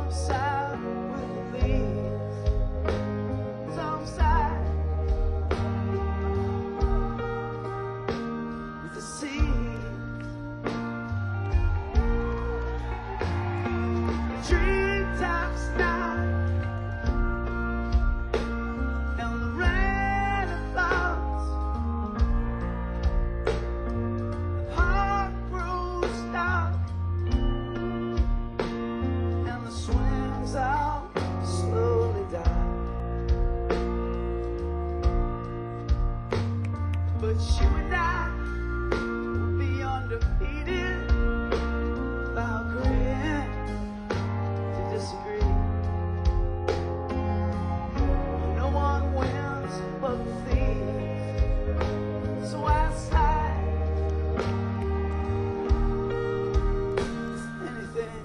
side with the leaves, some side with the sea. Treetops now, and the rain falls. The heart grows dark, and the swings all slowly die. But you and I will be undefeated by agreeing to disagree. No one wins but the thief. So outside anything.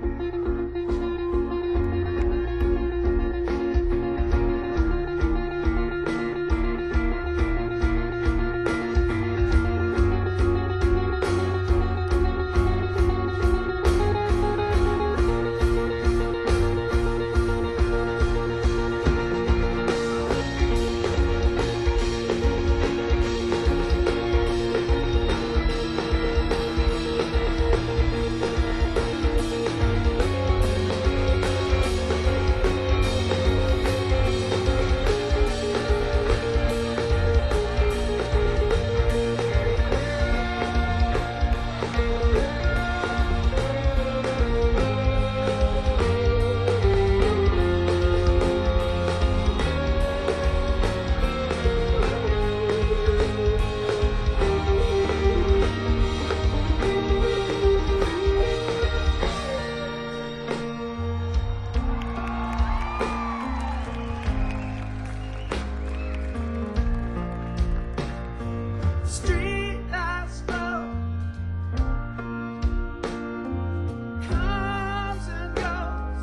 Street lights glow, comes and goes.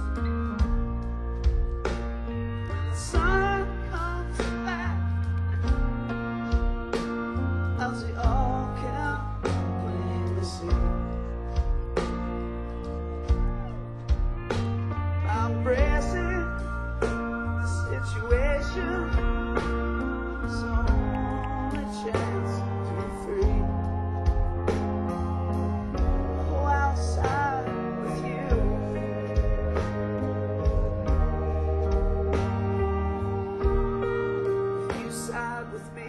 The sun comes back as we all can plainly see. I'm bracing the situation, so only chance to be free. Go outside with you. If you side with me.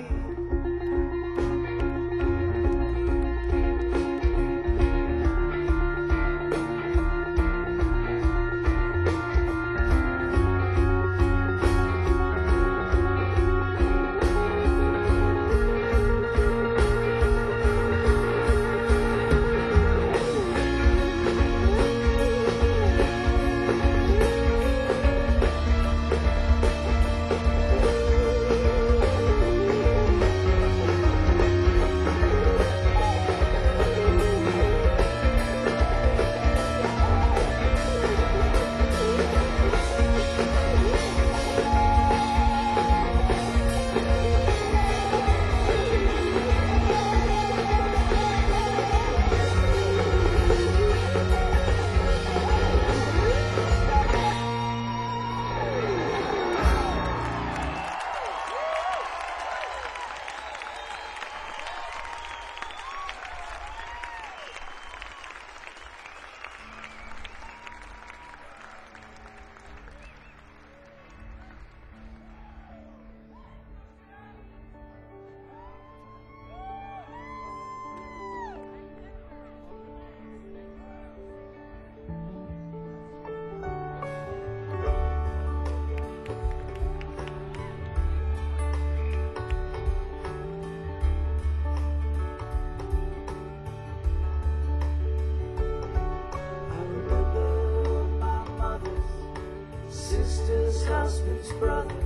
Husband's brother,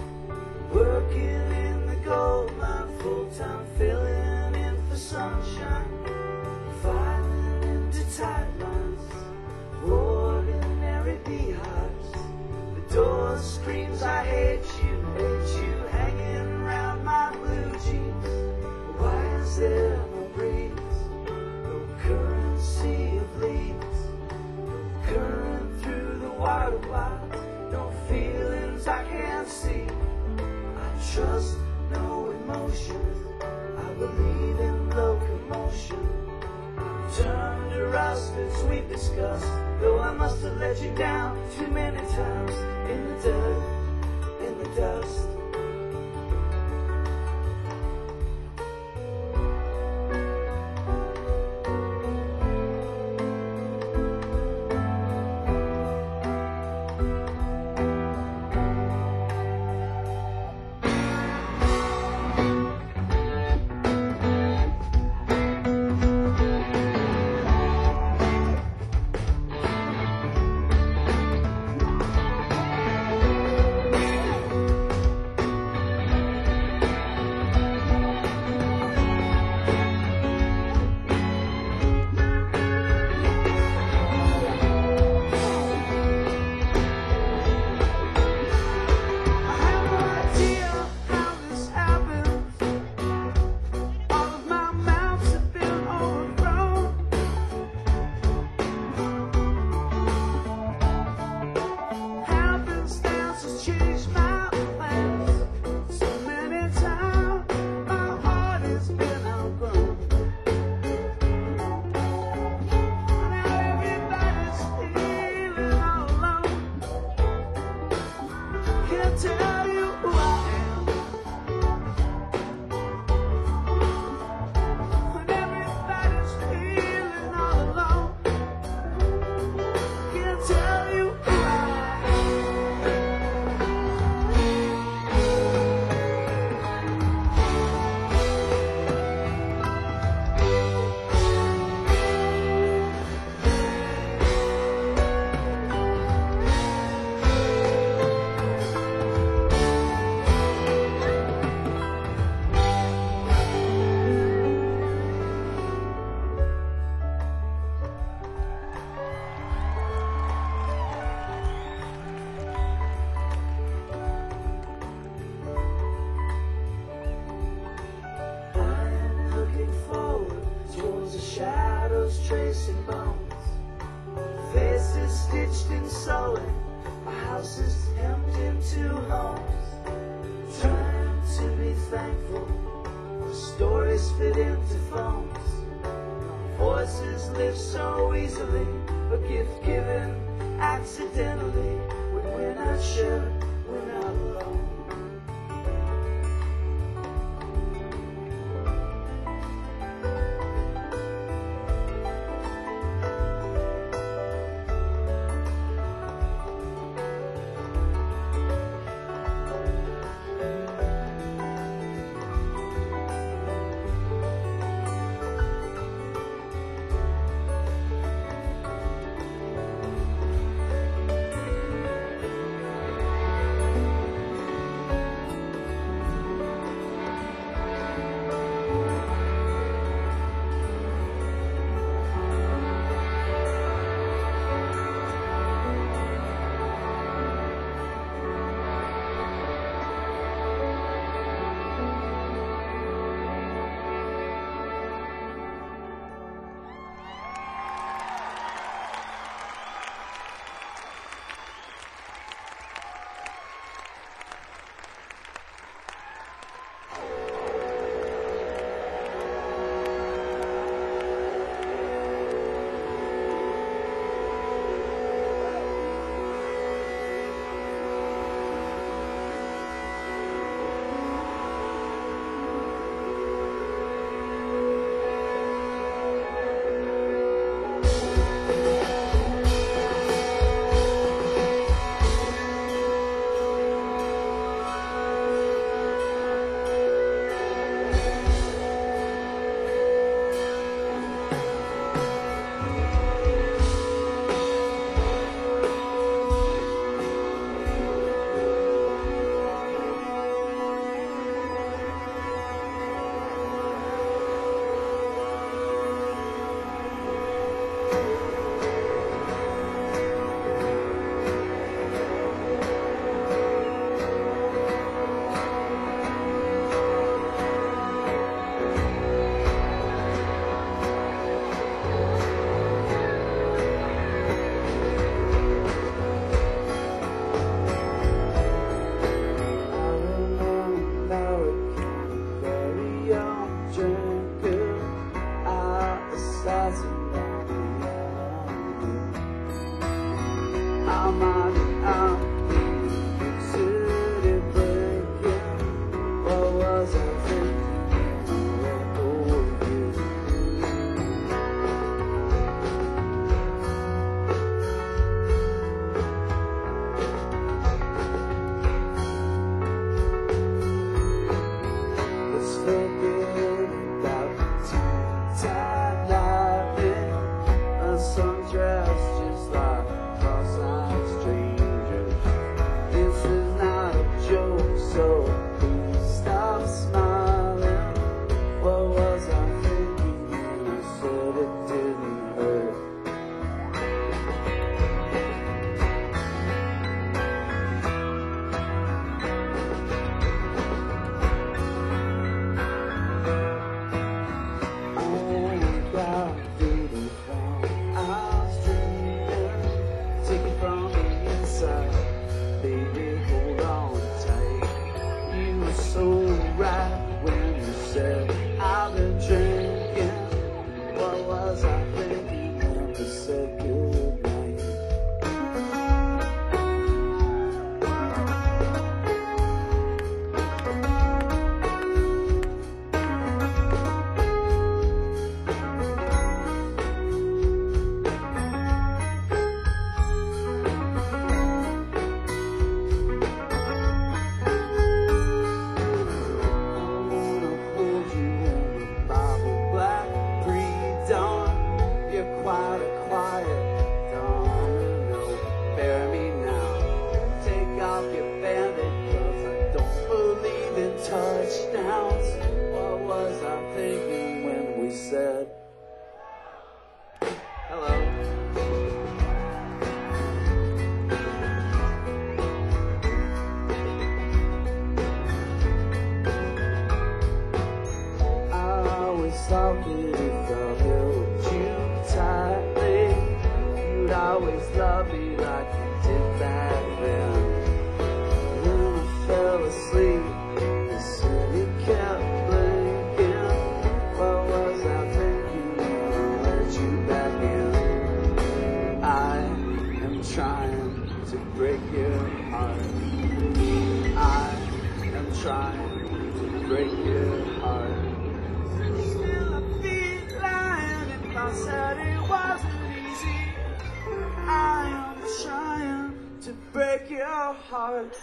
working in the gold mine, full-time filling in for sunshine, filing into tight lines, ordinary beehives. The door screams, I hate you, hanging around my blue jeans. Why is there no breeze, no currency of leaves, no current through the water? quite a while. No feelings I can't see. I trust no emotions. I believe in locomotion. Turn to rust as we've discussed. Though I must have let you down too many times. In the dirt, in the dust. Tell you who I am when everybody's feeling all alone. Can't tell you who I shadows tracing bones, faces stitched and sewing. My house is hemmed into homes. Trying to be thankful, the stories fit into phones. Voices live so easily, a gift given accidentally. When we're not sure, we're not alone. talking if I held you tightly. You'd always love me like you did back then. Then I fell asleep, the city kept blinking. What was I thinking? I let you back in. I am trying to break your heart. I am trying to break your heart. Still I'd be lying if I said it wasn't easy. I am trying to break your heart.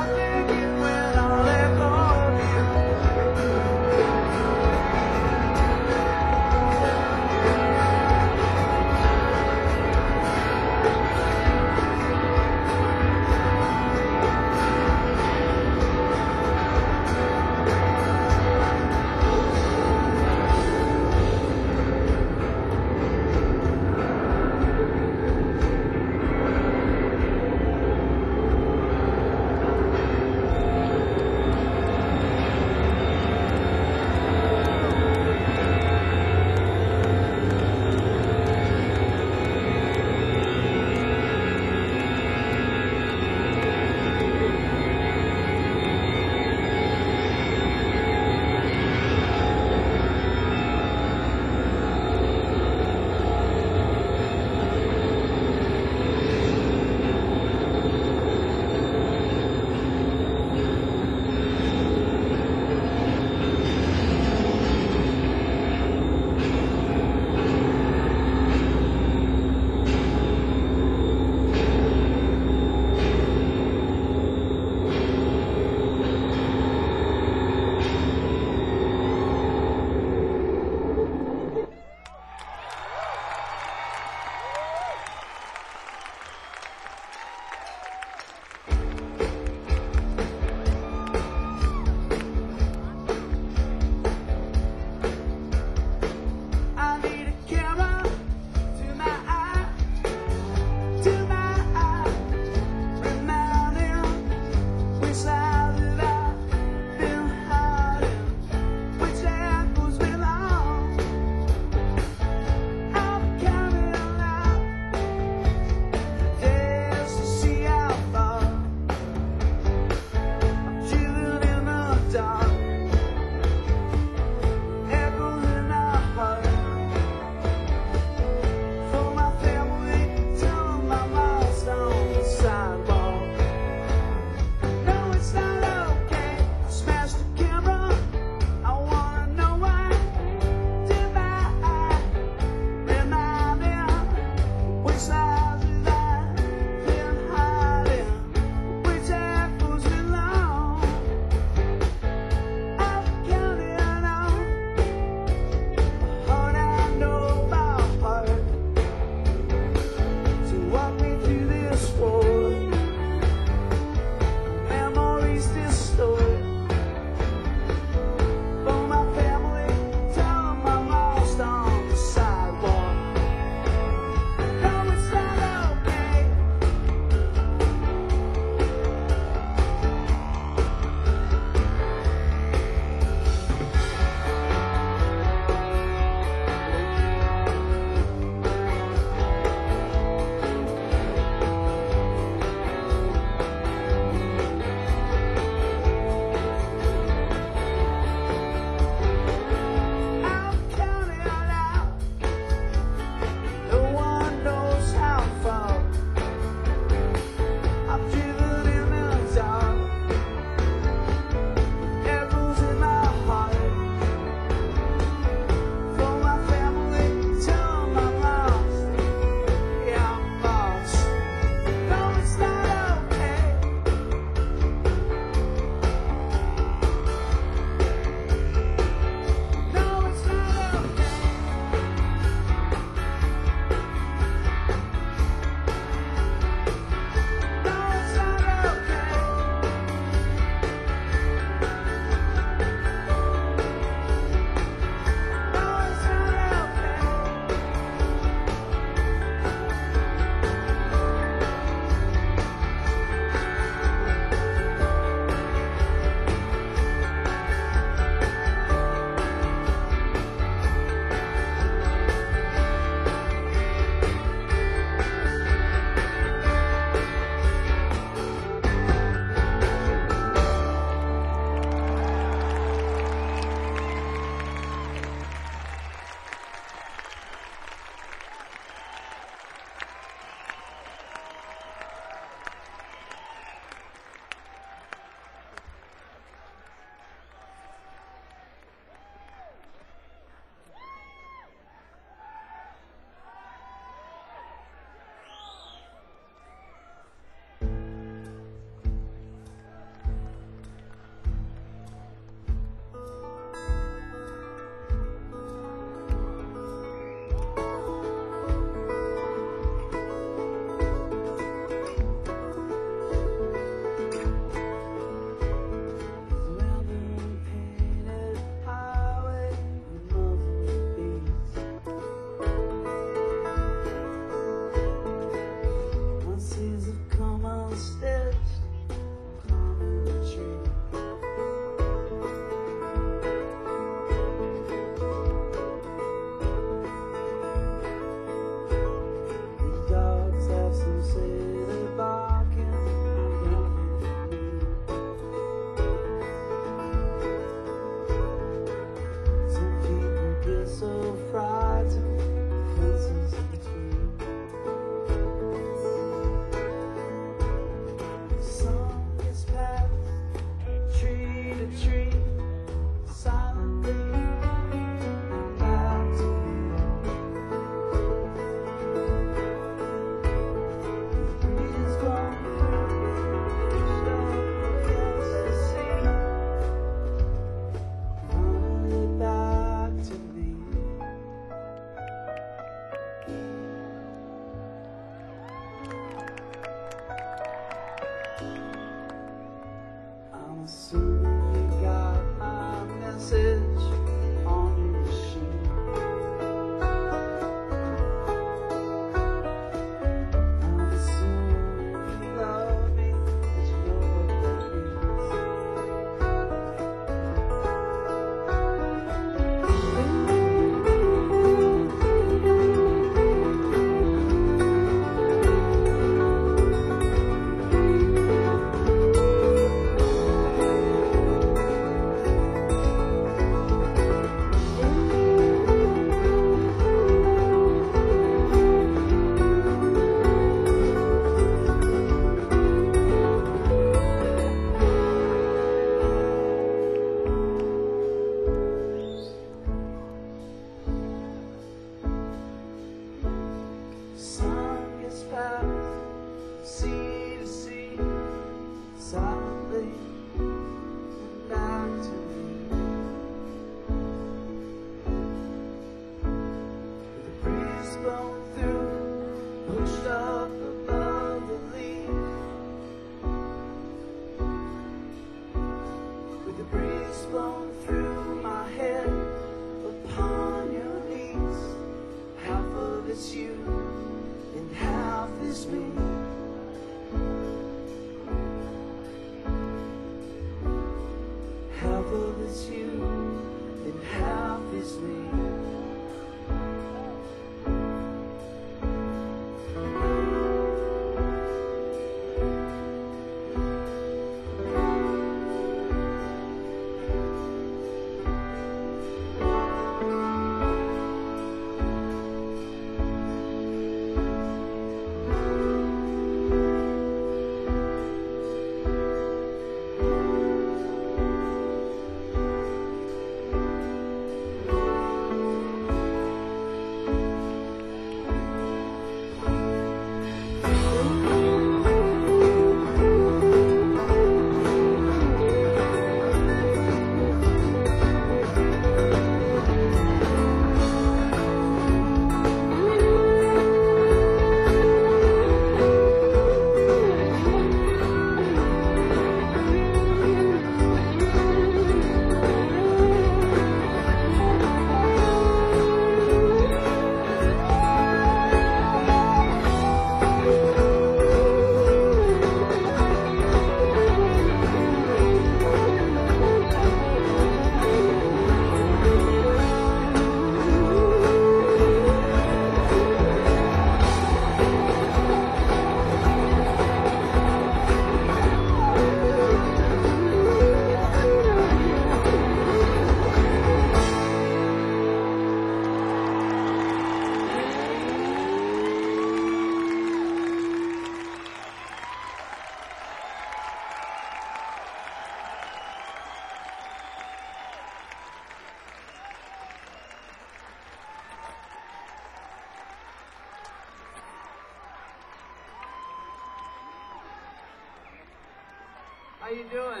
How you doing?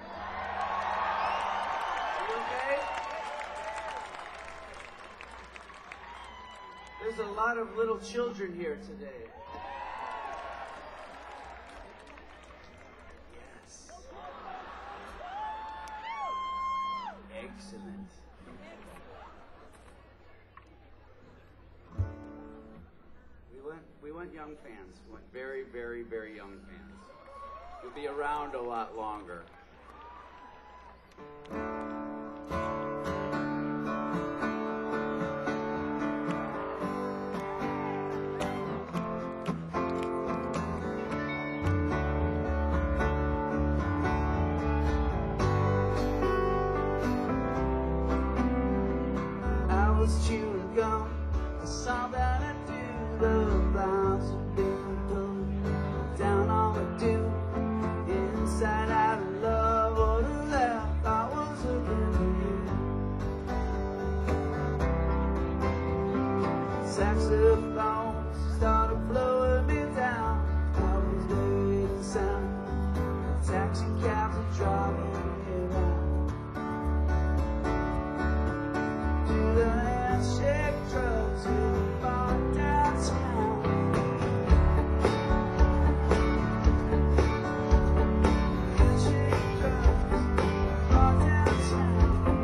You okay? There's a lot of little children here today. Yes. Excellent. We went young fans. We went very, very, very young fans. You'll be around a lot longer. I was chewing gum. I saw that I do. The clouds have been pulled down on the dew. Inside out of love or to left, I was looking at you. Saxophones started blowing me down. I was waiting sound. Taxi cabs are driving me around. Do the handshake drugs to the bar downtown. Handshake drugs, bar downtown.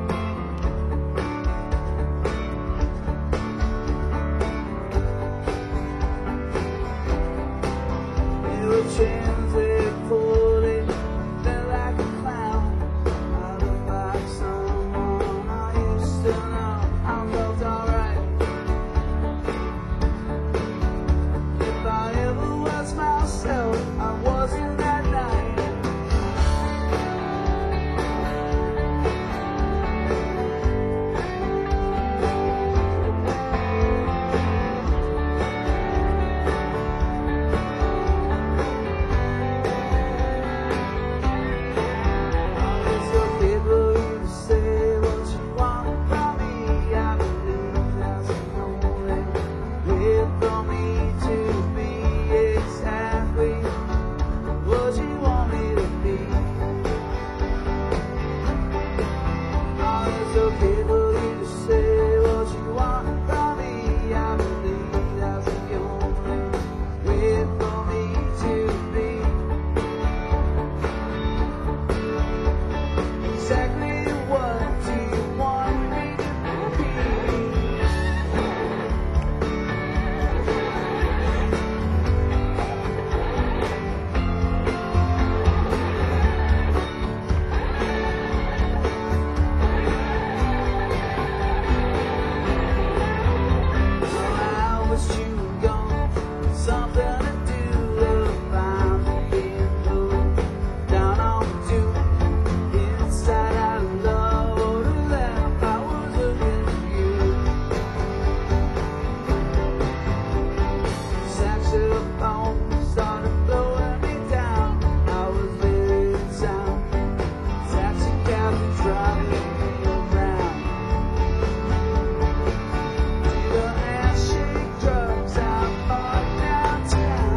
There were chains they pulled in, felt like a clown. I looked like someone I used to know. I felt alright. If I ever was myself, I wasn't that night. It's okay for you to say what you want from me. I believe that's the only way for me to be exactly what you want me to be. It's okay for you to say what you want from me. I believe that's the only way for me to be exactly what do you want me to be. Well, I was chewing gum, something to do if I'm being pulled down on the tube. Inside out of love or to left, I was looking at you. Saxophone started blowing me down. I was very sound. Taxi cabs were driving me around. The handshake drugs out far downtown.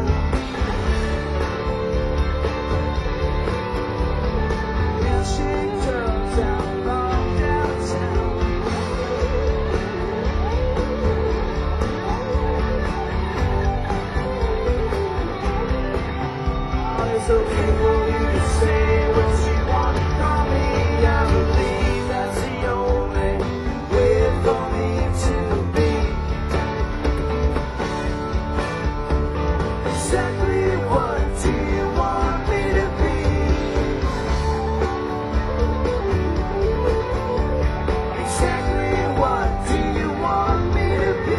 Handshake drugs out far downtown. It's okay for you to say what you want from me. I believe that's the only way for me to be exactly what do you want me to be. Exactly what do you want me to be.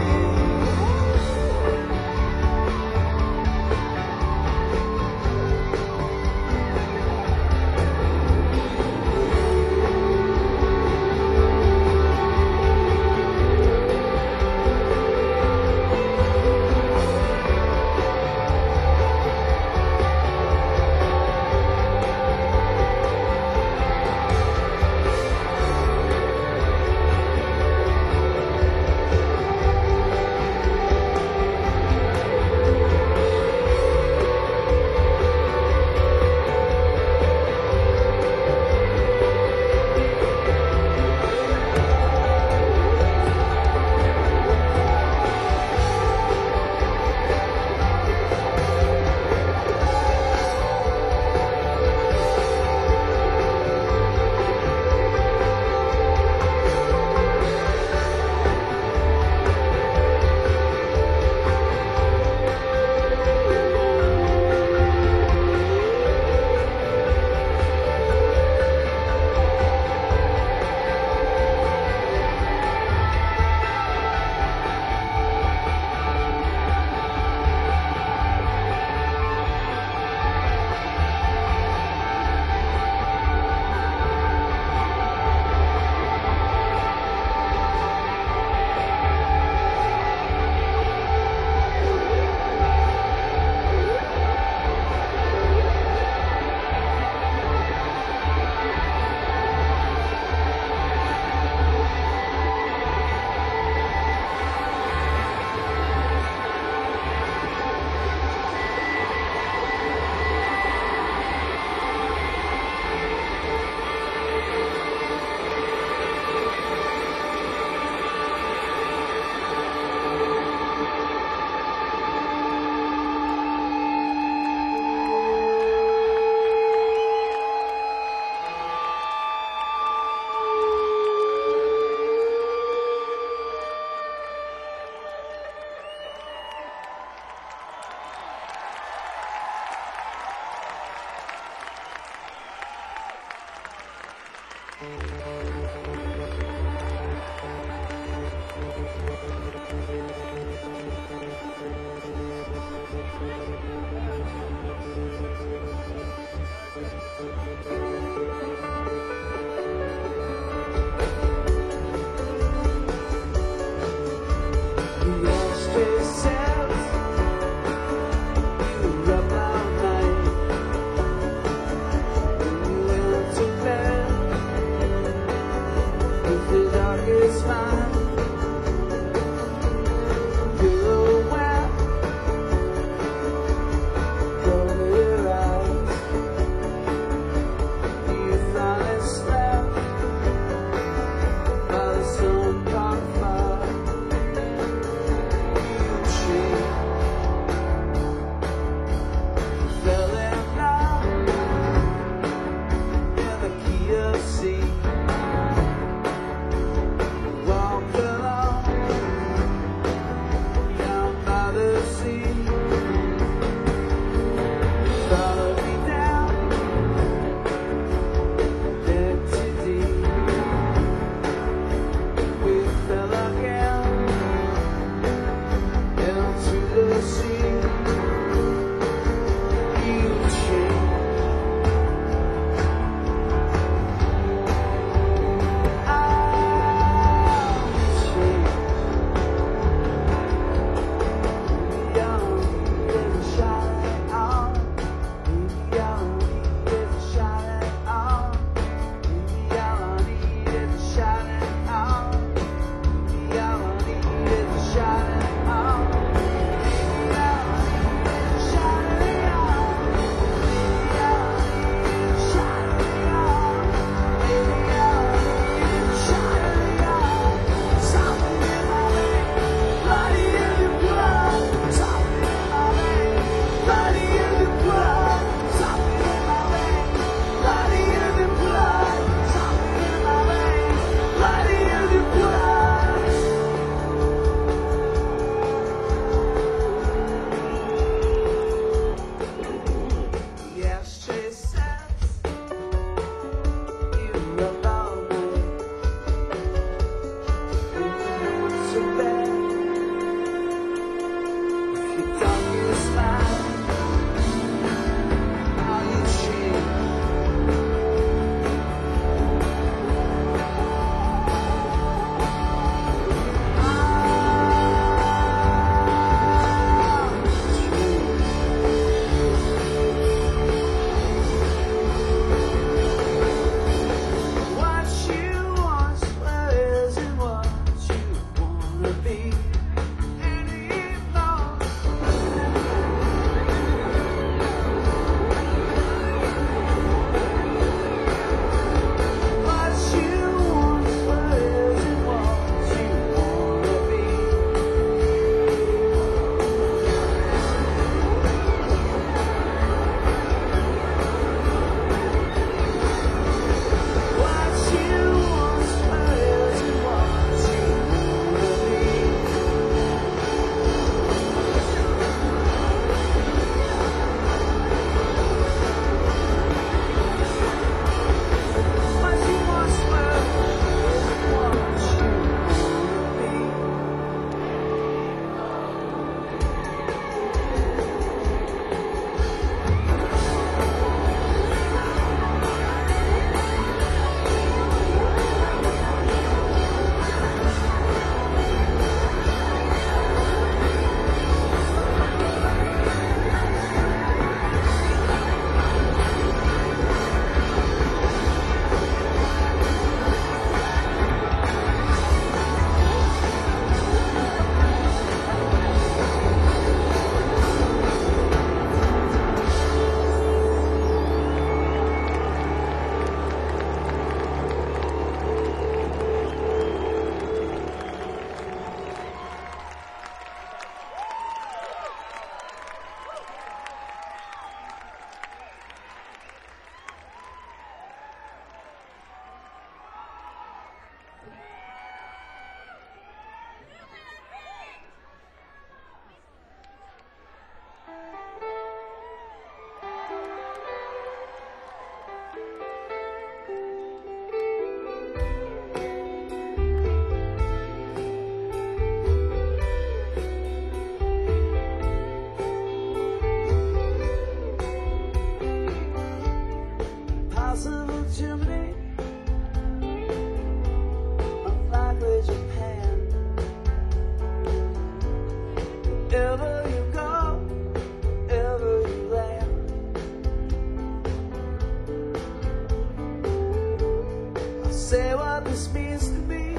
what this means to me.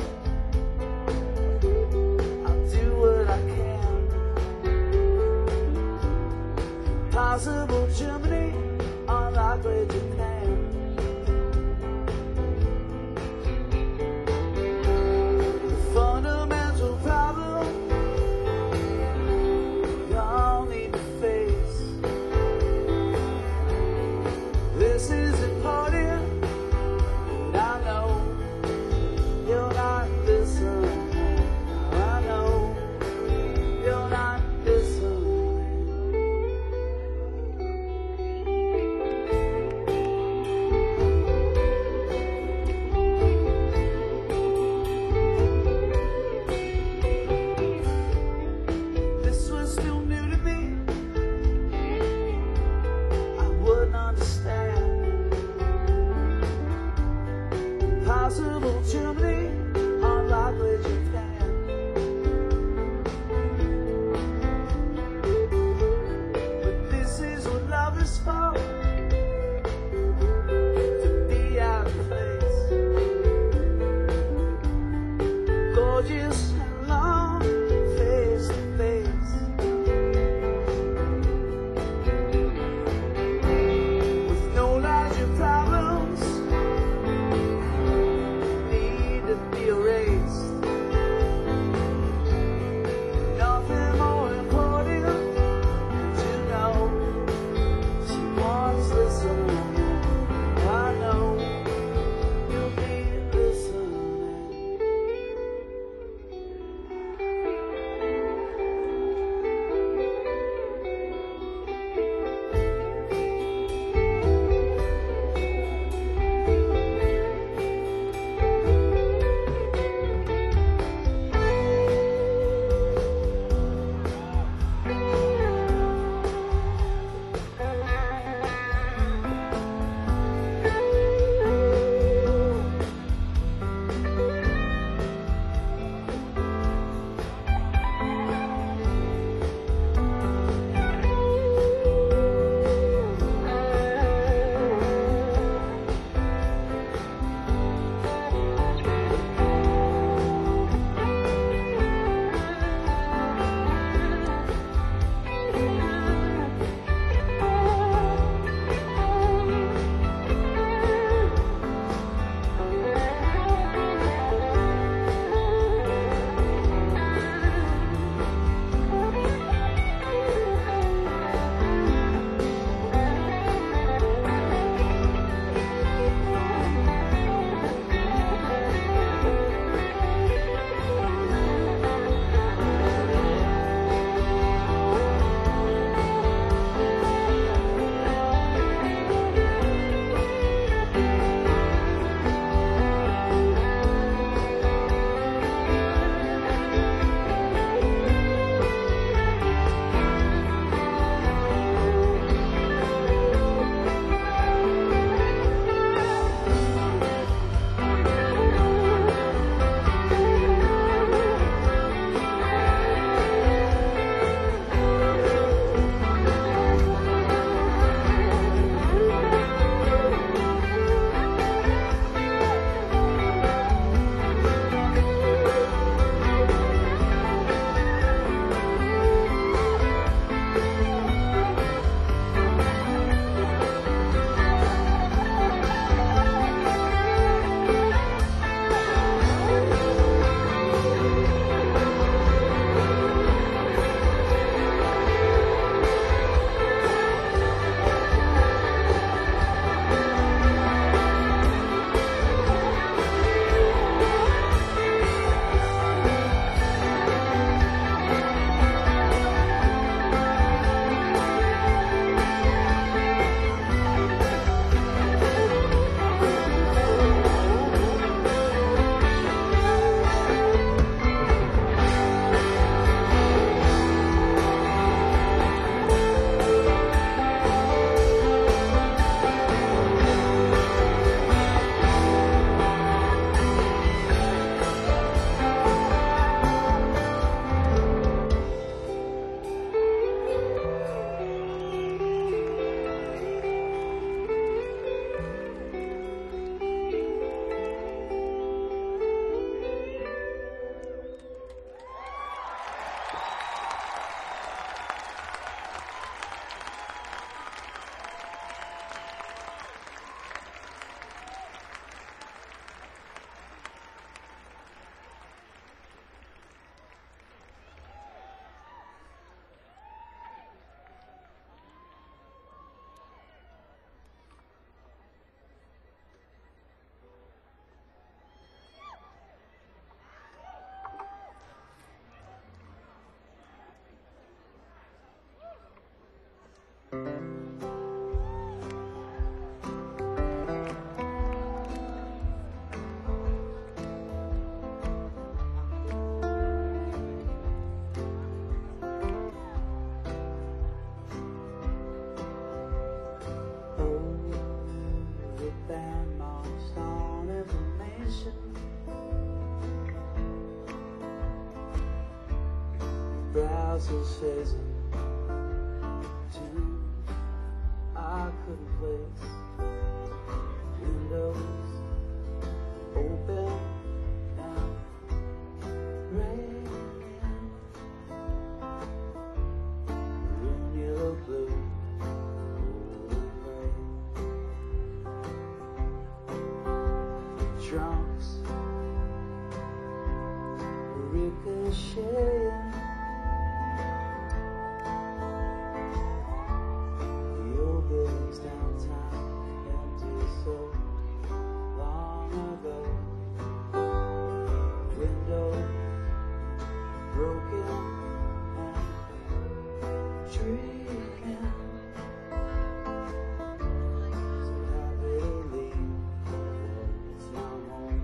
I'll do what I can. Possible Germany, unlikely Japan. The fundamental problem we all need to face. This is important, but I know you're not listening. I know you're not listening. This was still new to me. I wouldn't understand. Possible Germany, unlikely Japan. But this is what love is for, to be out of place. Gorgeous and long, face to face. With no larger problems need to be erased. Nothing more important to know. She puzzles facing tunes I couldn't place. Windows open and raining. Room yellow blue. Drunks ricocheting. The old buildings downtown, empty so long ago. Windows broken and dreaming. So happy to leave. It's my home.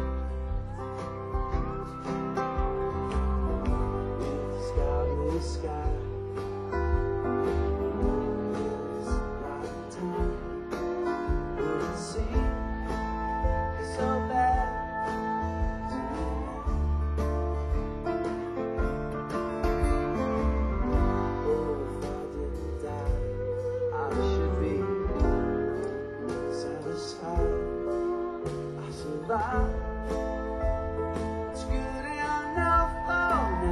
With sky, blue sky. It's like time wouldn't seem so bad to me. Oh, if I didn't die, I should be satisfied. I survived. It's good enough for me.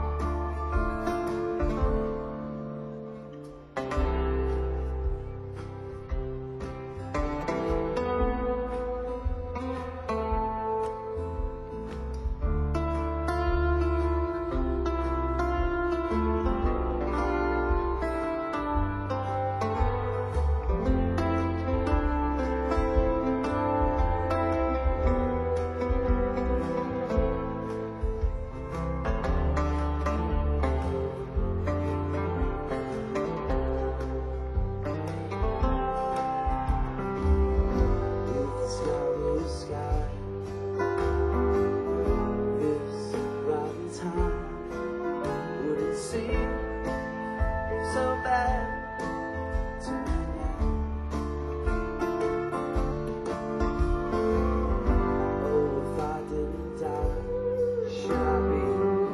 Blue sky, this rotten time wouldn't seem so bad to me now. Oh, if I didn't die, should I be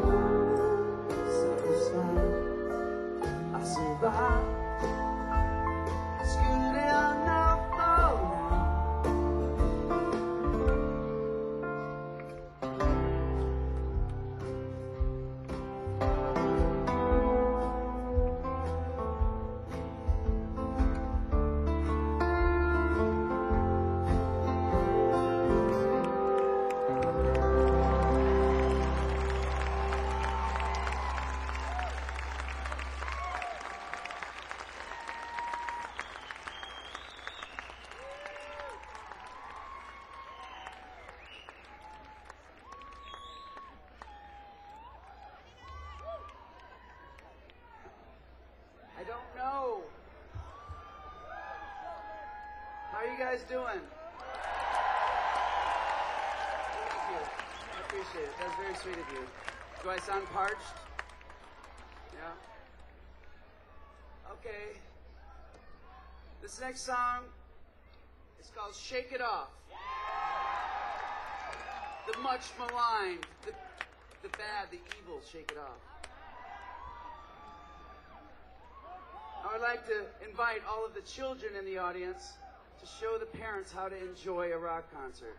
satisfied? I survived. It's good enough for now. I don't know. How are you guys doing? Thank you. I appreciate it. That's very sweet of you. Do I sound parched? Yeah? Okay. This next song is called Shake It Off. The much maligned, the bad, the evil, Shake It Off. I would like to invite all of the children in the audience to show the parents how to enjoy a rock concert.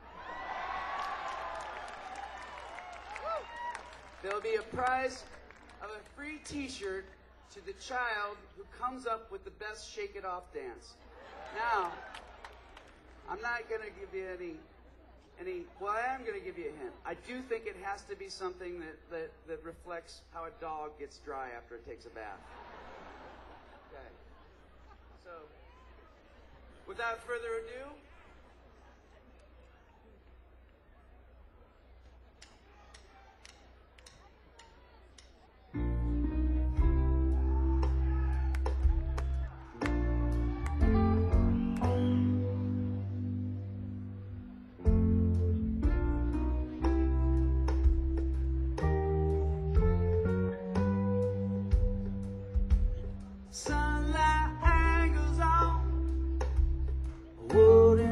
There'll be a prize of a free t-shirt to the child who comes up with the best Shake It Off dance. Now, I'm not going to give you well, I am going to give you a hint. I do think it has to be something that reflects how a dog gets dry after it takes a bath. Okay. So, without further ado, sunlight angles on a wooden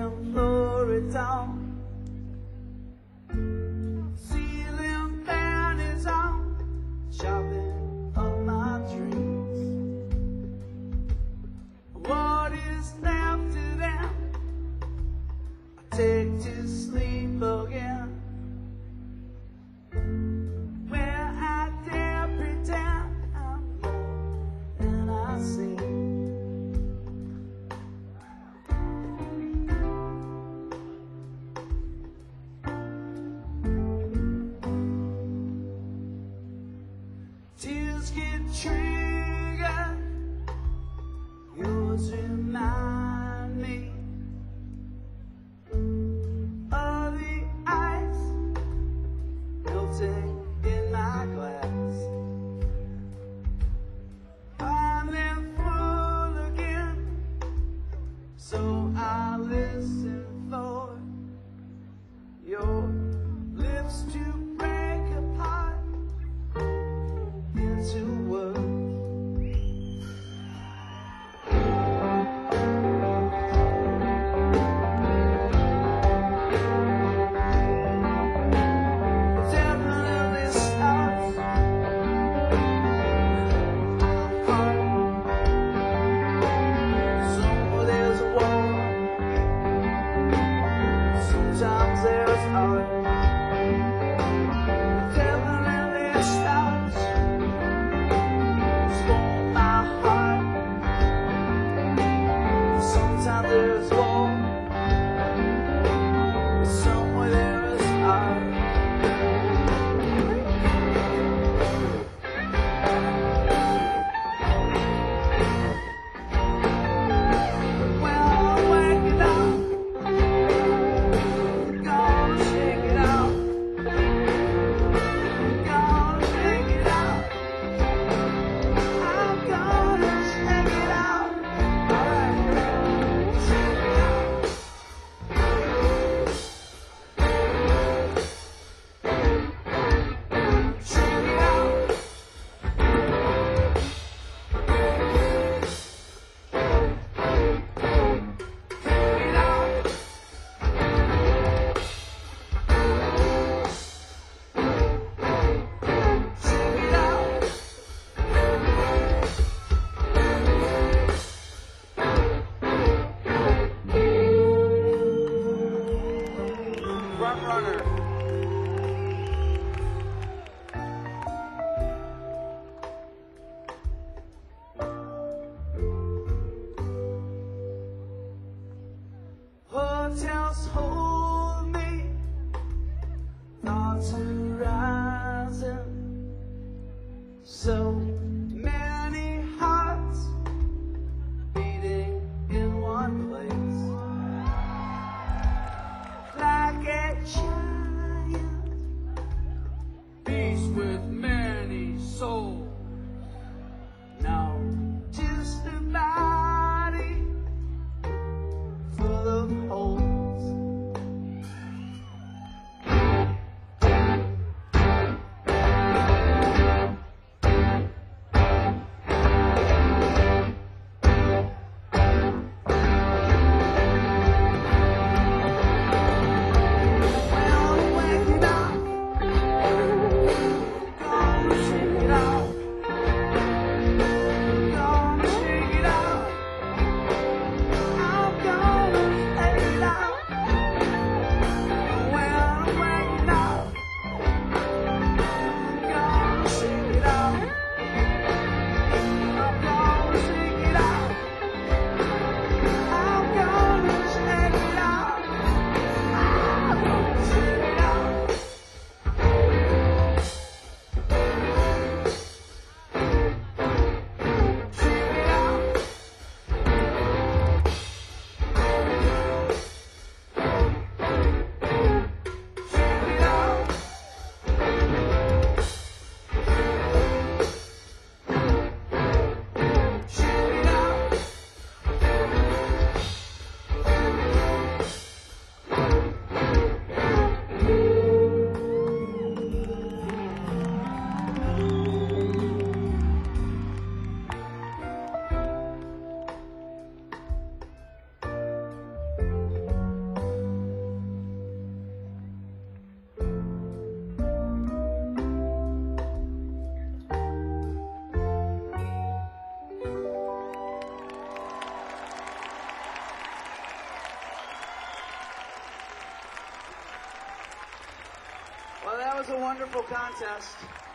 wonderful contest.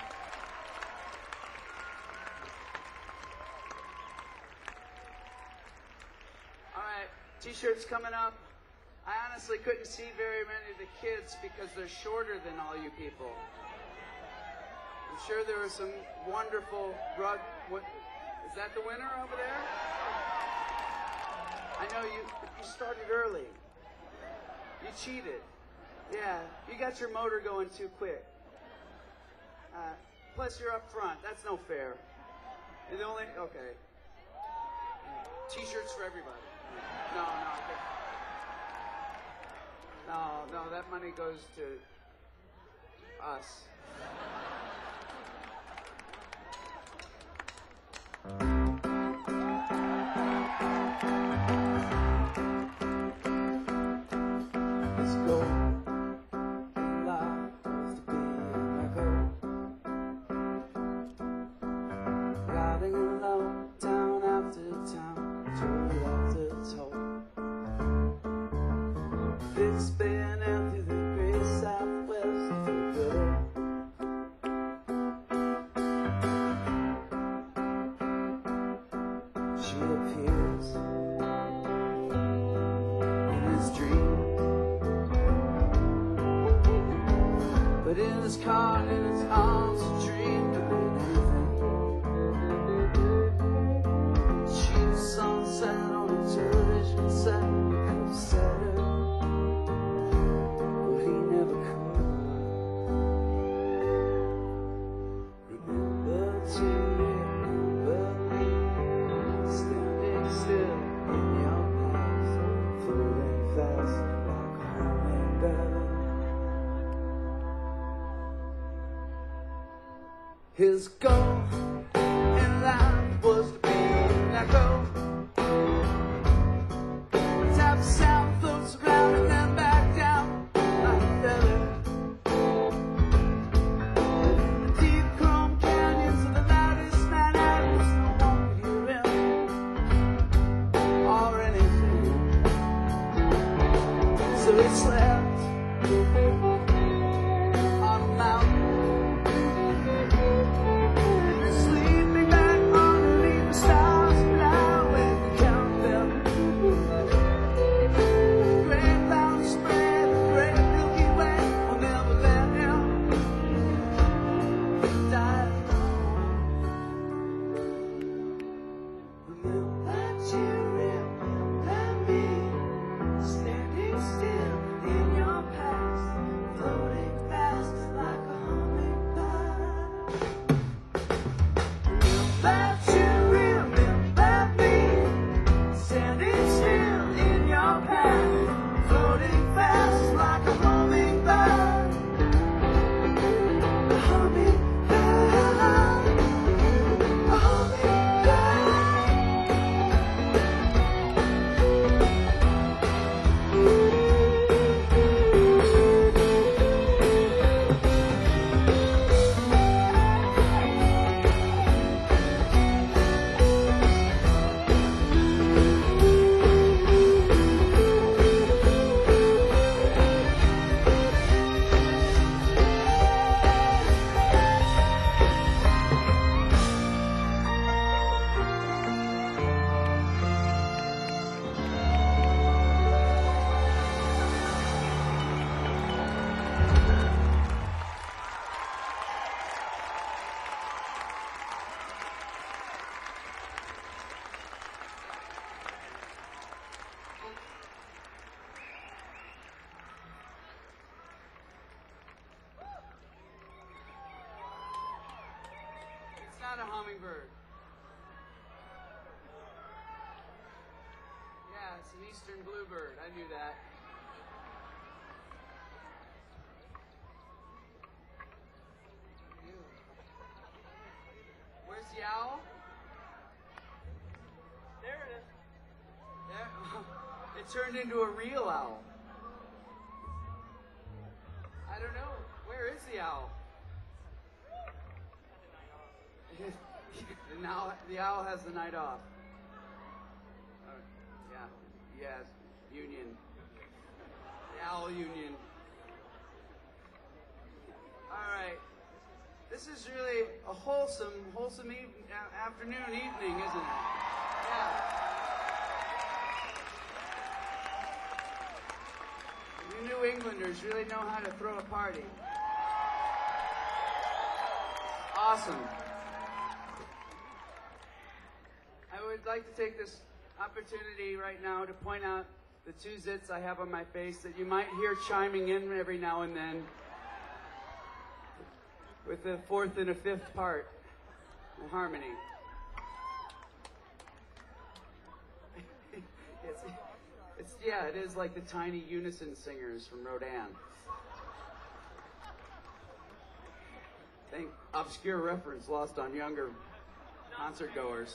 All right, t-shirts coming up. I honestly couldn't see very many of the kids because they're shorter than all you people. I'm sure there were some wonderful what is that the winner over there? I know you started early. You cheated. Yeah, you got your motor going too quick. Plus you're up front. That's no fair. You're the only okay. T-shirts for everybody. No, that money goes to us. Let's go. Life was to be like riding alone, town after town, toll after toll. It's been empty the great Southwest for good. She appears in his dream, but in his car and in his arms a dream to be anything. She sunset on a television set, could have said her, but he never could. Remember to remember me, standing still in your past, floating fast like a hummingbird. His goal in life was to be an echo. The type of sound floats around and then back down like a feather. The deep chrome canyons of the loudest man Adams, no one could hear him or anything. So he slept on a mountain. Sleeping back underneath the stars, now when we count them. Great clouds spread, the great Milky Way will never let him die alone. Remember you, remember me, standing still in your past, floating fast like a hummingbird. That you remember me, standing still in your path, floating fast like a hummingbird. A hummingbird, a hummingbird. It's not a hummingbird. Yeah, it's an eastern bluebird. I knew that. Ew. Where's the owl? There it is. There. It turned into a real owl. I don't know. Where is the owl? Now the owl has the night off. Yeah, yes, union. The owl union. All right. This is really a wholesome afternoon, evening, isn't it? Yeah. You New Englanders really know how to throw a party. Awesome. I would like to take this opportunity right now to point out the two zits I have on my face that you might hear chiming in every now and then with a fourth and a fifth part in harmony. It is like the tiny unison singers from Rodin. Think obscure reference lost on younger concert goers.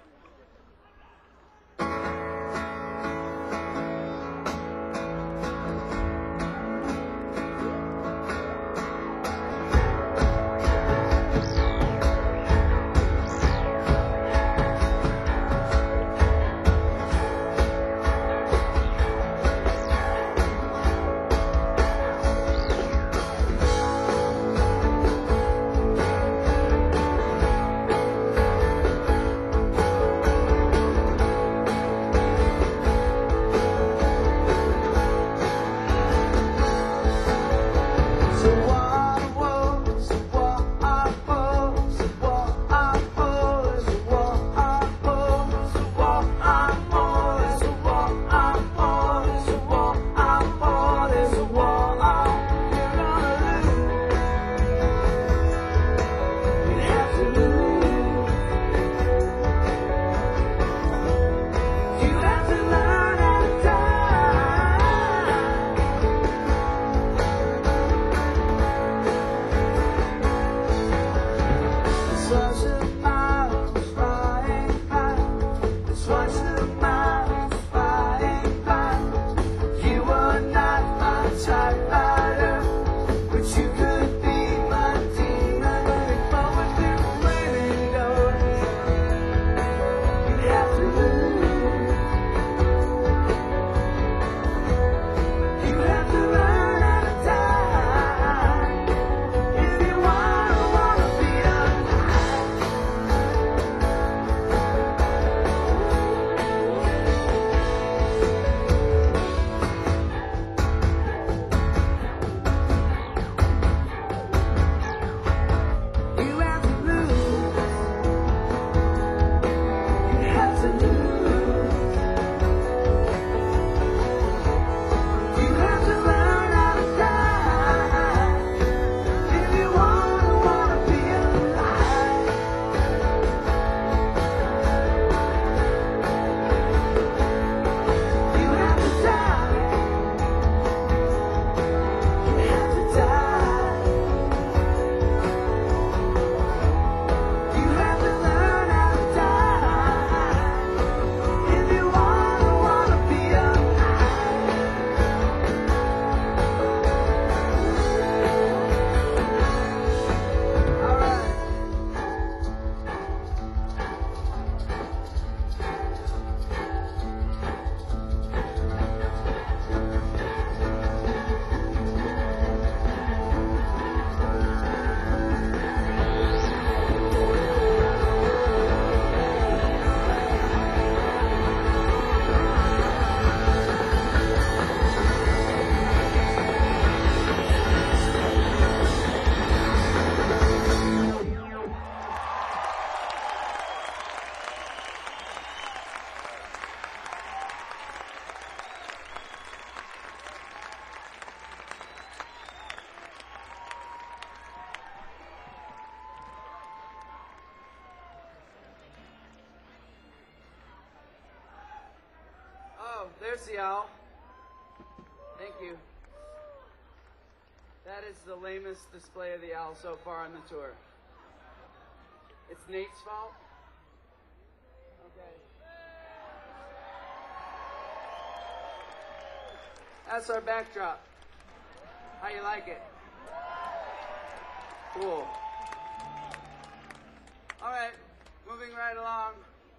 There's the owl. Thank you. That is the lamest display of the owl so far on the tour. It's Nate's fault? Okay. That's our backdrop. How you like it? Cool. All right, moving right along.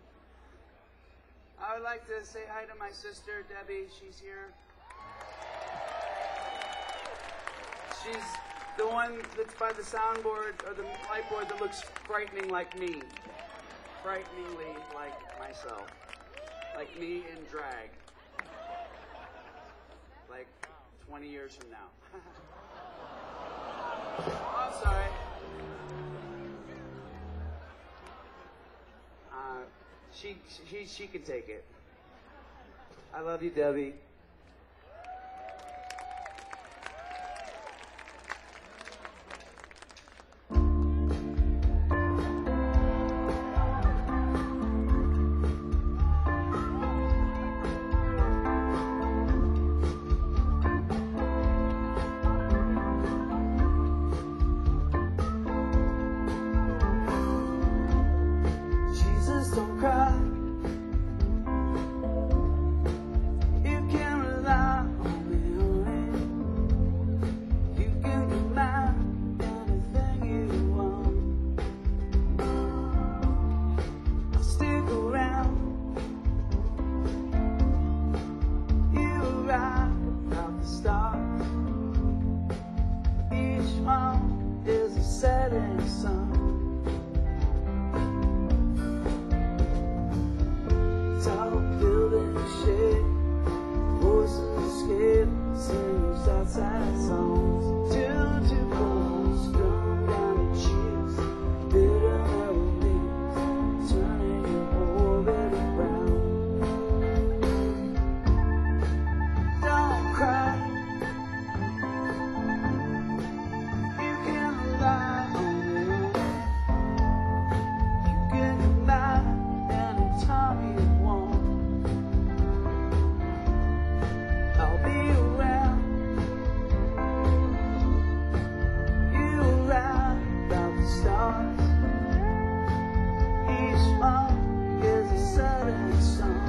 I would like to say hi to my sister, Debbie. She's here. The one that's by the soundboard or the light board that looks frightening like me. Frighteningly like myself. Like me in drag. Like 20 years from now. Oh, I'm sorry. She can take it. I love you, Debbie. Jesus, don't cry. You can rely on me, honey. You can demand anything you want. I'll stick around. You arrive at the start. Each one is a setting sun. Tall building shake, voices escape, singing outside songs. Too cold, strung down the cheeks, bitter melodies, turning your orbit around. Don't cry, you can rely on me. You can come back anytime you want. I'll be around. You arrive about the stars. Each one is a setting sun.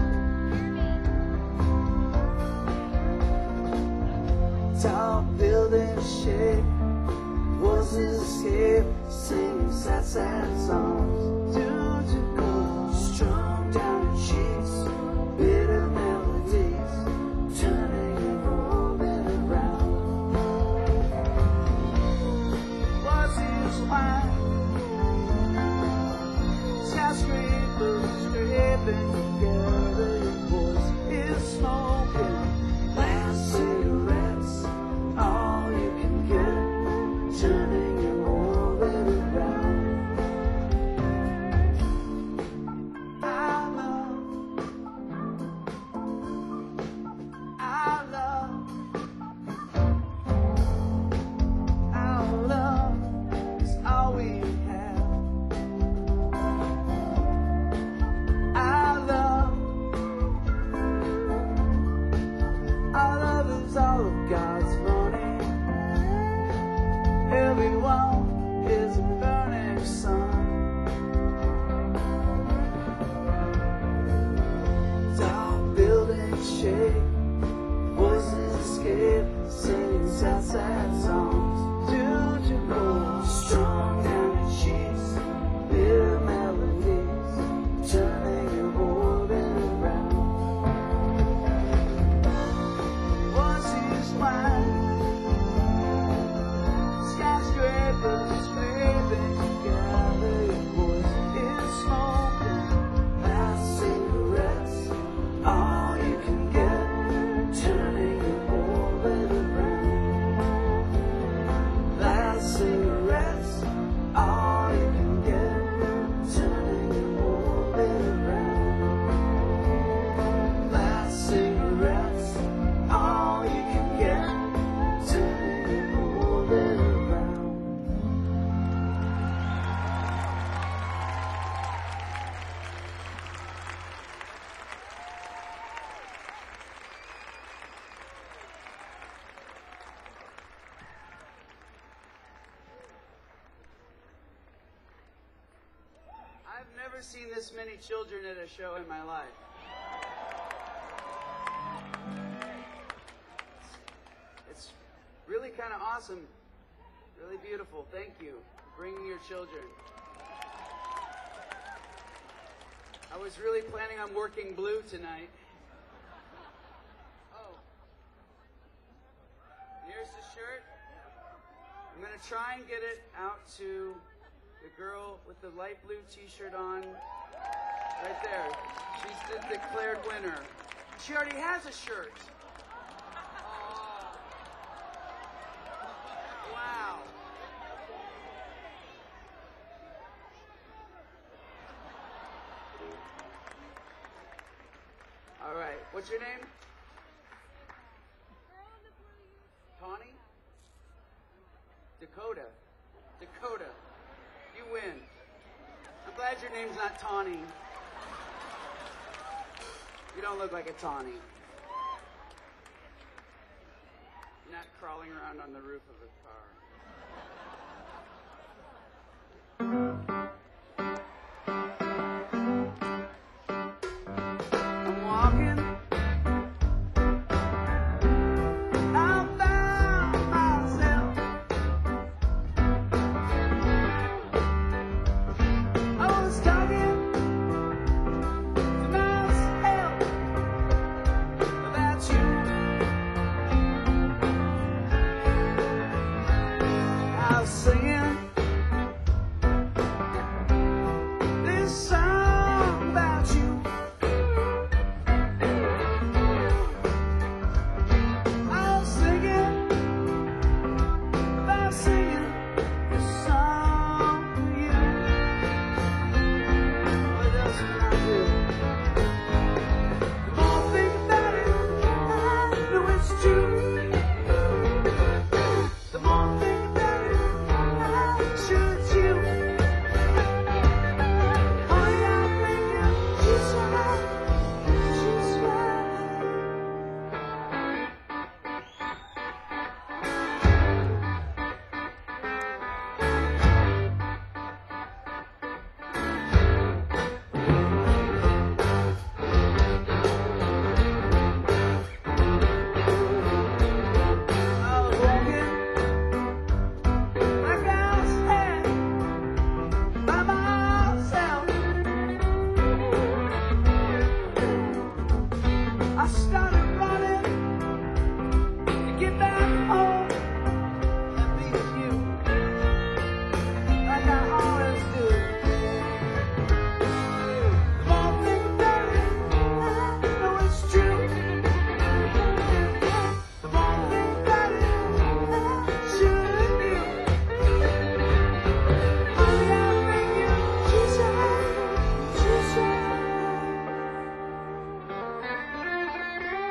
Tall buildings shake, voices escape, singing sad songs. Too cold, strung down your cheeks, bitter melodies, turning and rolling around. Voices whine, skyscrapers scraping together. Your voice is smoking, last cigarettes, all you can get, turning and rolling around. I love, our love is all we have. Our love is all of God's money. Everyone is a burning sun. Tall buildings shake, voices escape, singing sad songs. Too cold, strung down your cheeks, bitter melodies, turning and rolling around. Voices whine, skyscrapers scraping together. Your voice is smoking, last cigarettes, all you can get, turning and rolling around. Last cigarettes, all you can get, turning and rolling around. Last cigarettes, all you can get, turning and rolling around. I've never seen this many children at a show in my life. It's really kind of awesome, really beautiful. Thank you for bringing your children. I was really planning on working blue tonight. Oh. Here's the shirt. I'm going to try and get it out to the girl with the light blue t-shirt on. Right there. She's the declared winner. She already has a shirt. Oh. Wow. All right. What's your name? Tawny? Dakota. Dakota. You win. I'm glad your name's not Tawny. You don't look like a Tawny. You're not crawling around on the roof of a car. I'm walking. I found myself. I was talking to myself about you. I was singing this song about you. I was singing about singing this song for you. What else can I do? The more I think about it, I know it's true. The more I think about it, I'm sure it's you. Oh yeah, I think she's right. She's right. I was walking like I was had by myself. I started running to get back home and be with you, like I always do. The more I think about it, I know it's true. The more I think about it, I should have knew. Oh yeah, I think she's right. She's right.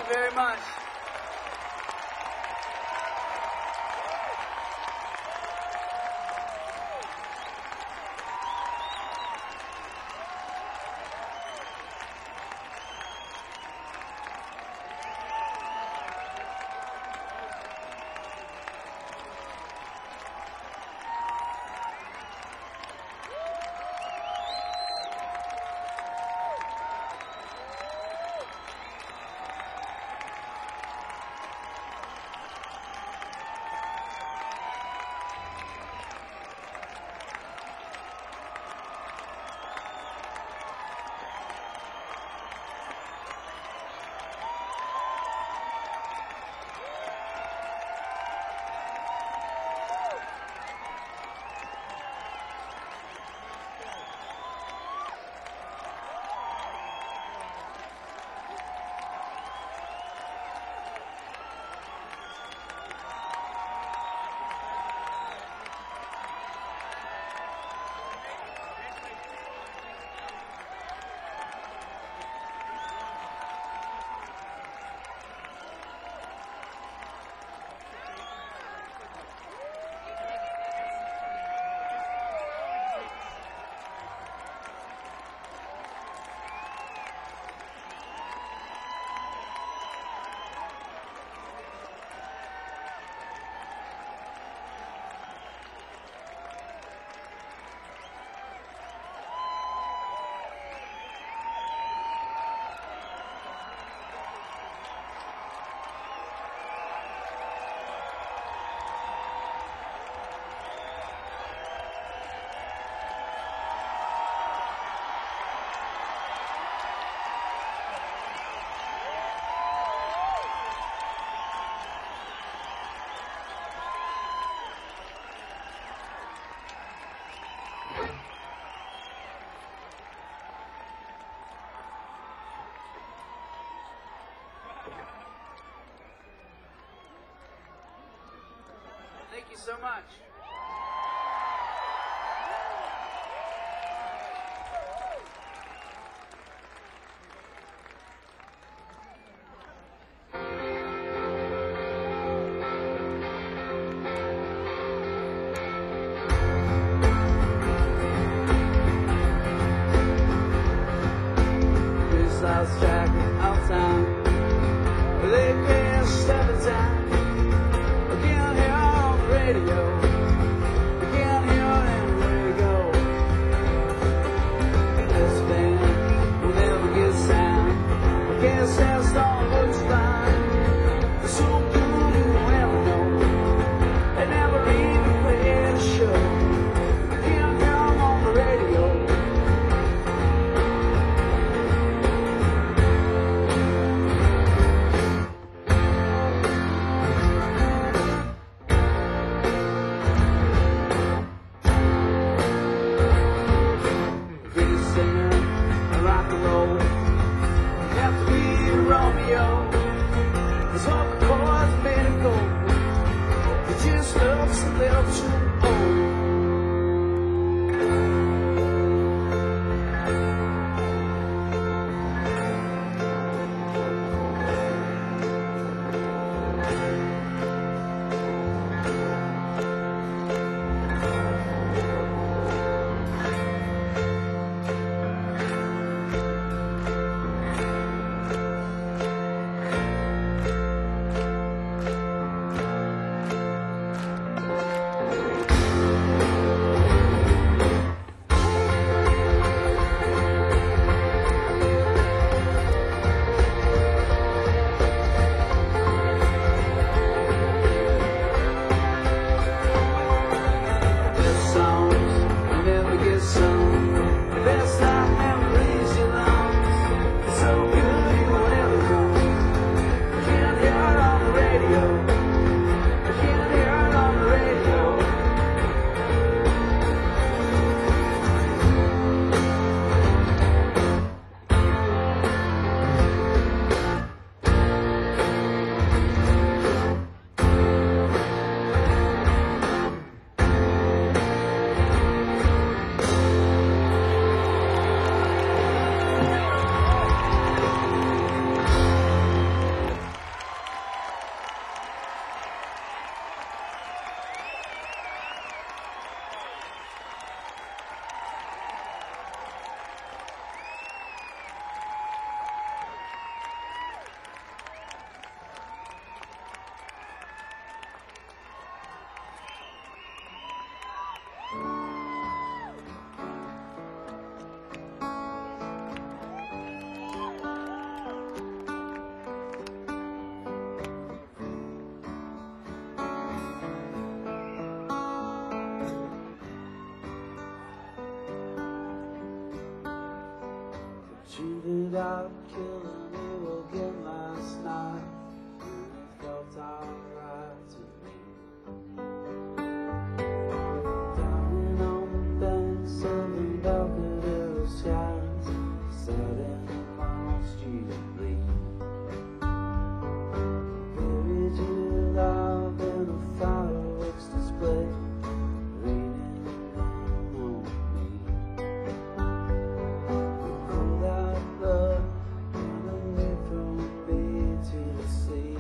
very much. Thank you so much. This house track all time. They pay us every time. Again here on the radio. Again here and where we go. This band will never get signed. I guess that's all looks fine. They're so cool you never know. They never even play the show. Again here on the radio. Rock and roll, you have to be Romeo. There's all the chords out killing you again last night. It felt alright to me. Down on the banks of the Belvedere skies, sat in the mall street bleak. Buried you alive in a fireworks display, raining down on me. You pulled out love, running away from me to the sea.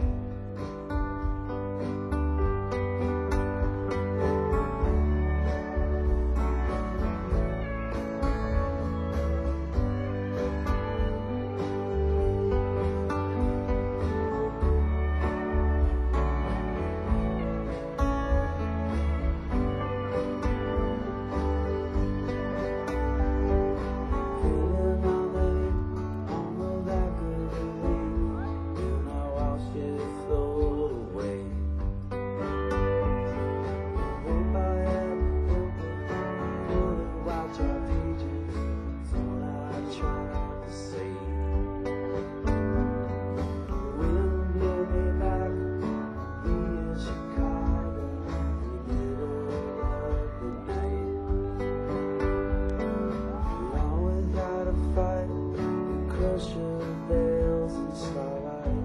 Veils and starlight.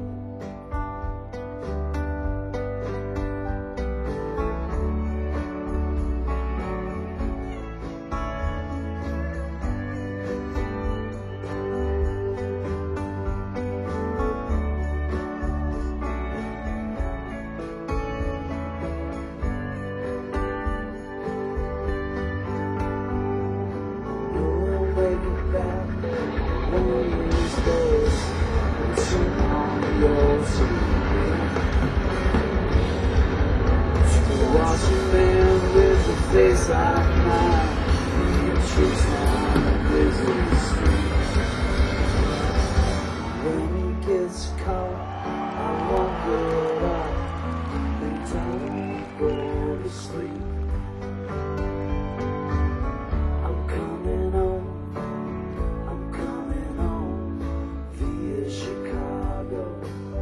You'll make it back one of these days. It's on your TV. To watch a man with a face like mine, he tricks on a busy street. When he gets caught, I won't get up and don't go to sleep. I'm coming home, I'm coming home via Chicago.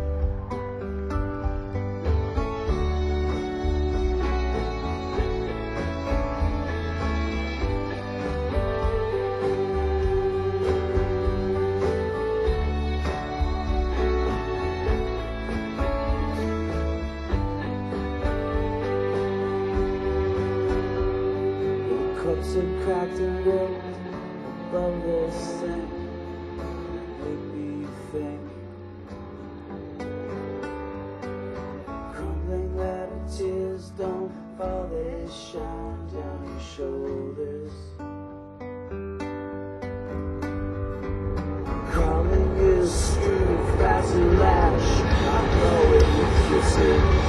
The cups are cracked and ripped above the sink, make me think. Crumbling letter tears don't fall, they shine down your shoulders. Crawling is through fast and lash, I'm blowing with kisses.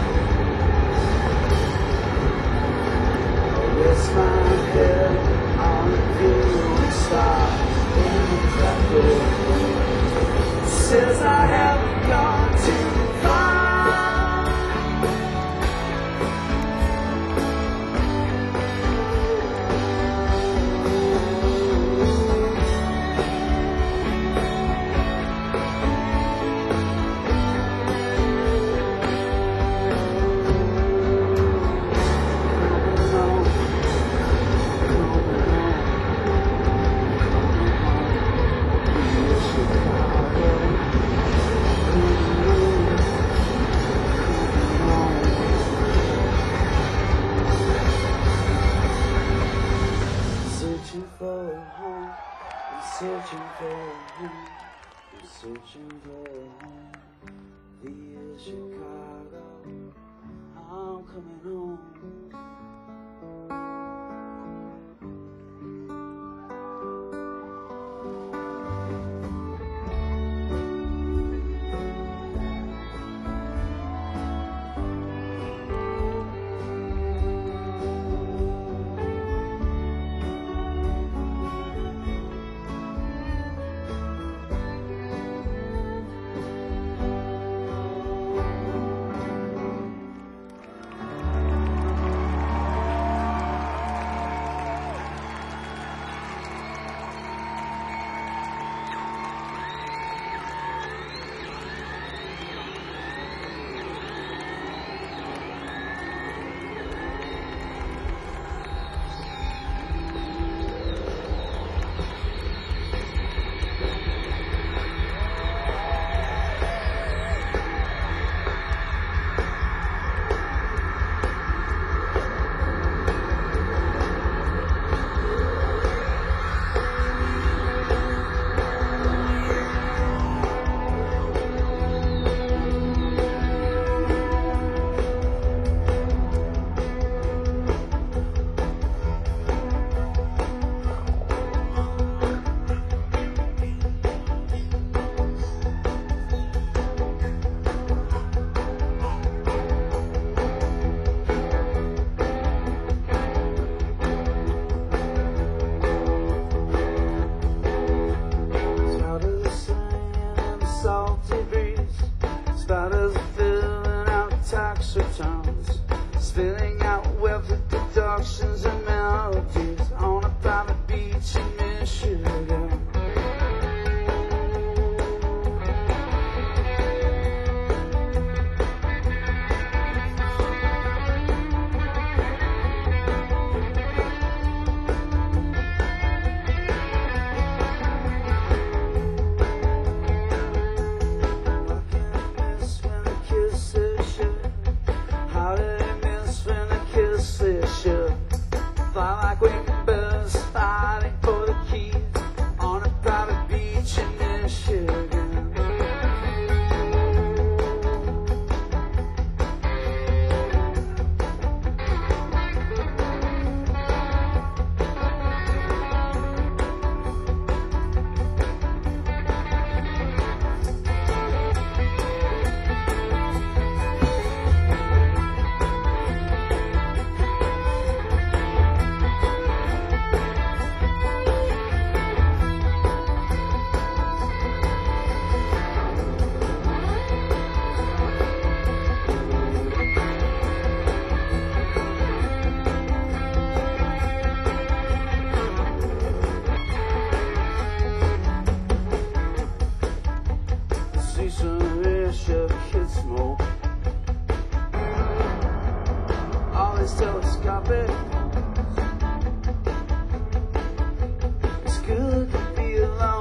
Rest my head on a pillow star in the crackle. Says I haven't gone too far. Searching for a home, I'm searching for a home, I'm searching for a home via Chicago. I'm coming home. see some rich kids smoke. All this telescopic. It's good to be alone.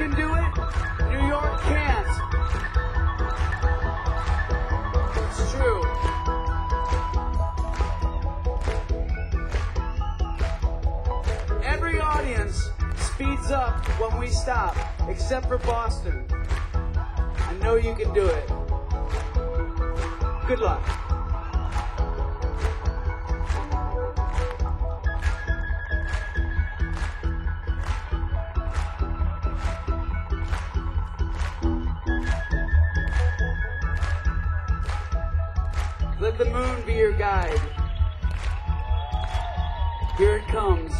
can do it, New York can't. It's true. Every audience speeds up when we stop, except for Boston. I know you can do it. Good luck. Let the moon be your guide. Here it comes.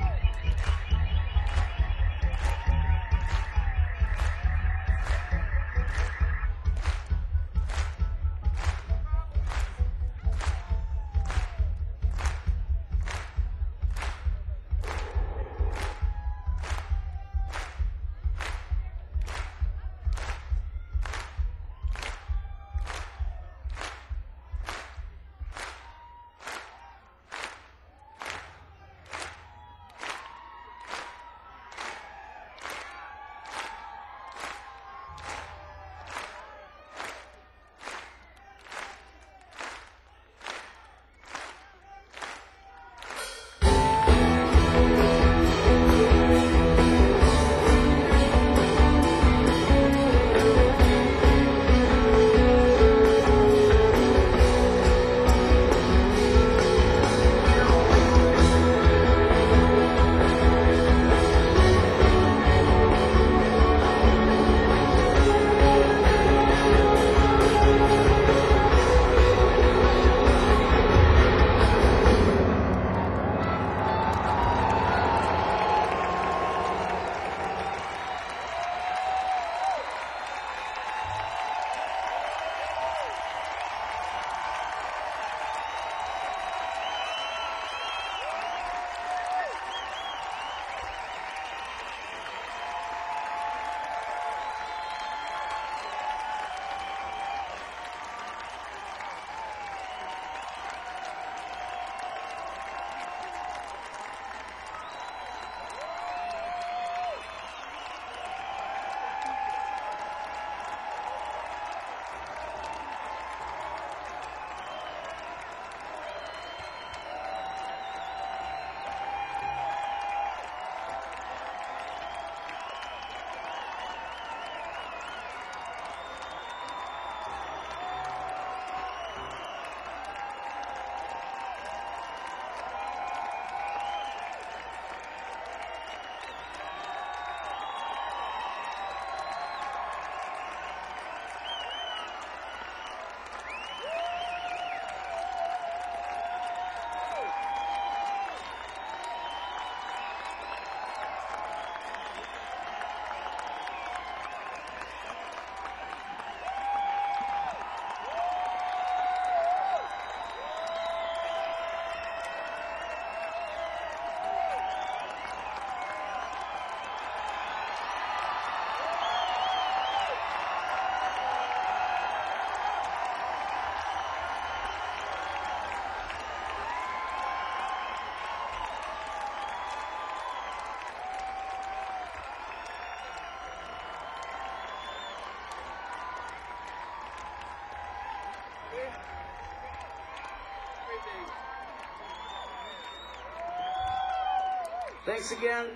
Thanks again.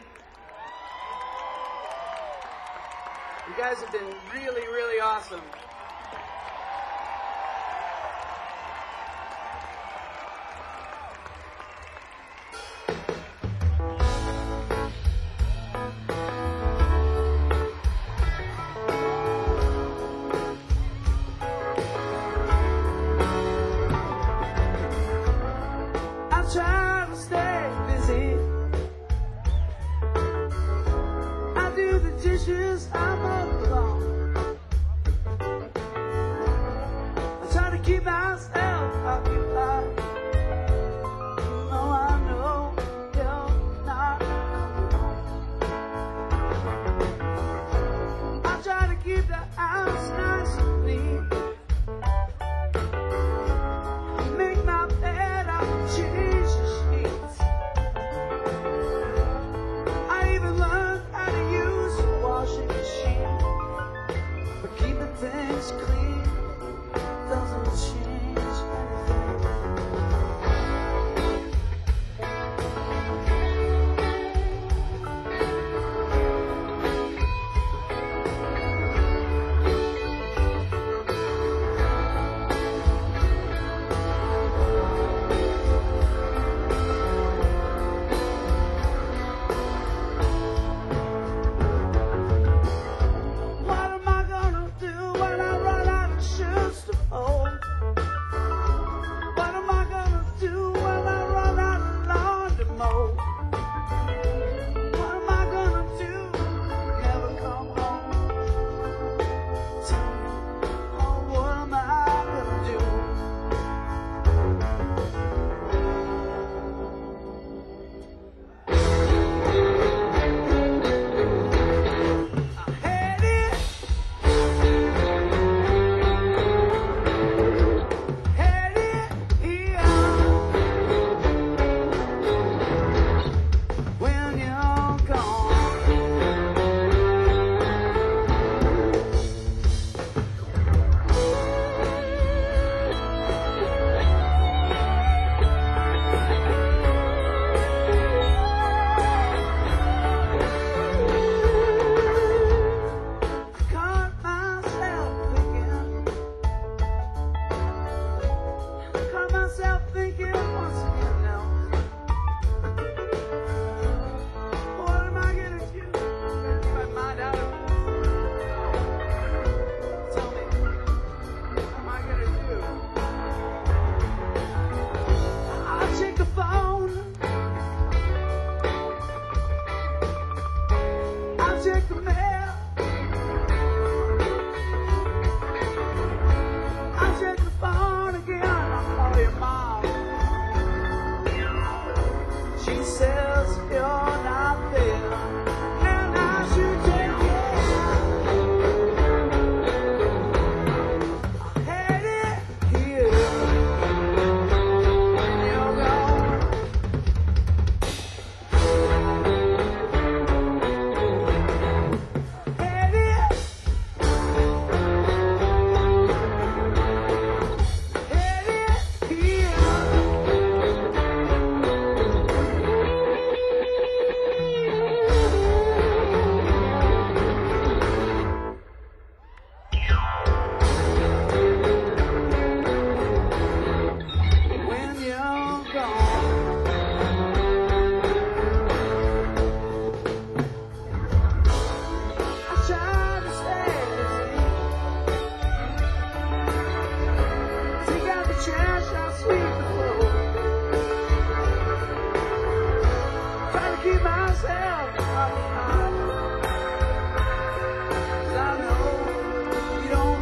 You guys have been really, really awesome. I try to stay busy. I do the dishes, I mow the lawn.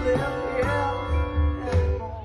live here anymore.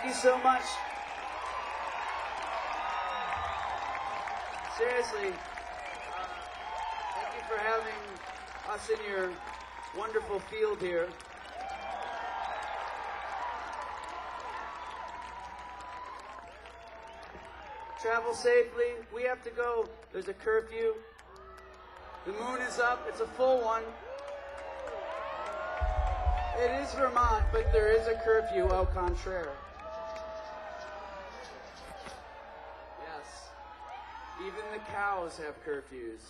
you so much. Seriously, thank you for having us in your wonderful field here. Travel safely. We have to go. There's a curfew. The moon is up. It's a full one. It is Vermont, but there is a curfew, au contraire. Yes. Even the cows have curfews.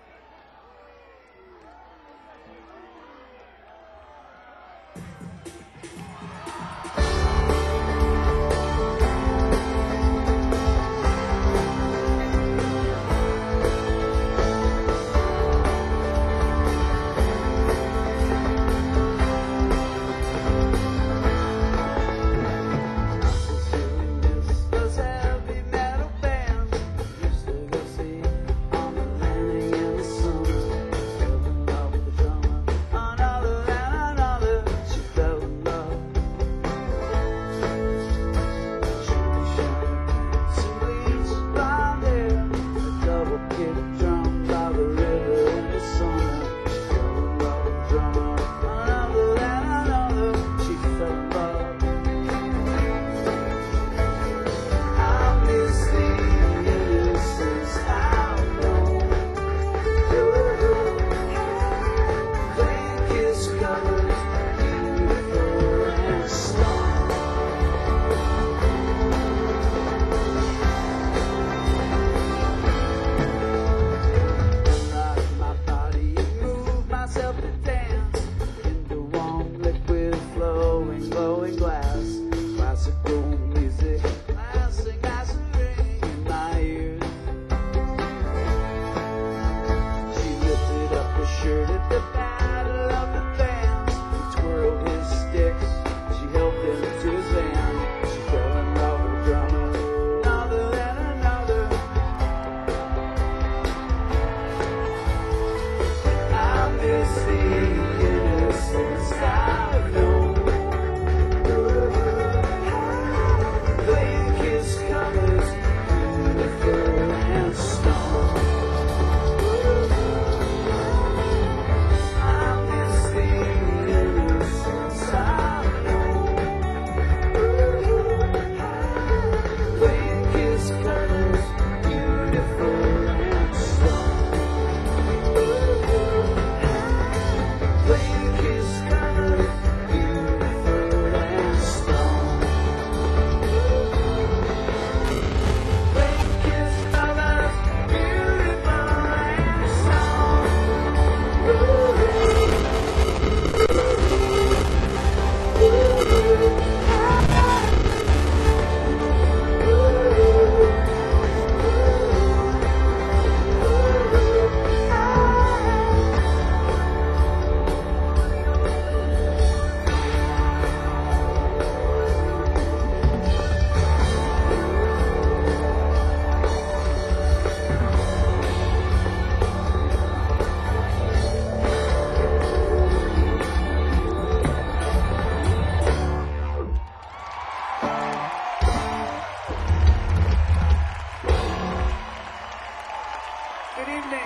Good evening.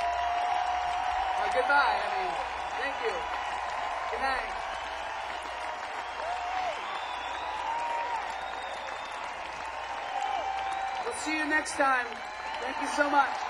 Goodbye. Thank you. Good night. We'll see you next time. Thank you so much.